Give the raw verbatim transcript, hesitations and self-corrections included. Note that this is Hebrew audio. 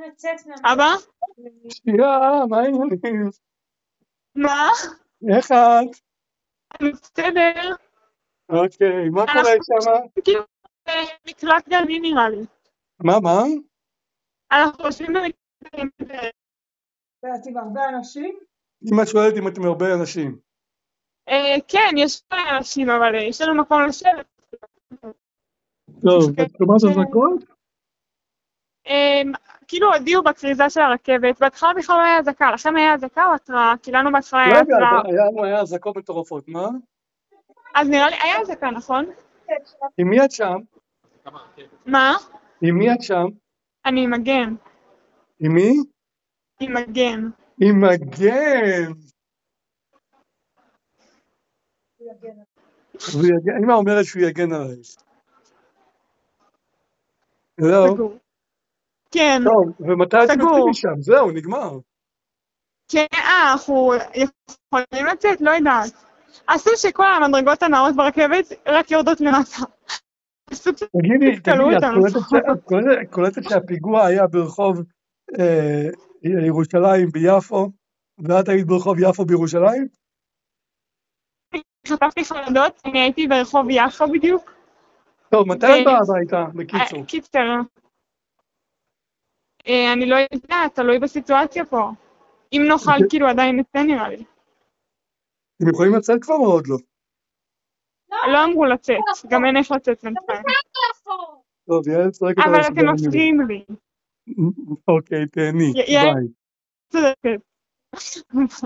אבא? שנייה, מה העניינים? מה? איך את? אני בסדר. אוקיי, מה קורה שם? כאילו, מקלט גני נראה לי. מה, מה? אנחנו יושבים במקלט גני. ואת עם הרבה אנשים? אמא שואלת אם אתם הרבה אנשים. כן, יש הרבה אנשים, אבל יש לנו מקום לשבת. טוב, את שומעת אזעקות? כאילו הודיעו בכריזה של הרכבת, בהתחלה בכלל לא היה אזעקה, לכם היה אזעקה או התראה? כי לנו בהתחלה היה התראה. לא, היה אזעקות מטורפות, מה? אז נראה לי, היה אזעקה, נכון? עם מי את שם? מה? עם מי את שם? אני עם מגן. עם מי? עם מגן. עם מגן! אמא אומרת שהוא יגן עלייך. סגור. כן. טוב, ומתי אתם יוצאים משם? זהו, נגמר. כן, אה, אנחנו יכולים לצאת, לא יודעת. עשו שכל המדרגות הנאות ברכבת רק יורדות למטה. תגידי, תגידי, את קולטת שהפיגוע היה ברחוב ירושלים ביפו, ואת היית ברחוב יפו בירושלים? חטפתי חרדות, אני הייתי ברחוב יפו בדיוק. טוב, מתי את באה הביתה, בקיצור? קיצר. אני לא יודעת, תלוי בסיטואציה פה. אם נוכל, כאילו עדיין נצא נראה לי. אתם יכולים לצאת כבר או עוד לא? לא אמרו לצאת, גם אין איך לצאת בינתיים. טוב, יעל צועקת על אבל אתם מפריעים לי. אוקיי, תהני, ביי. צודקת.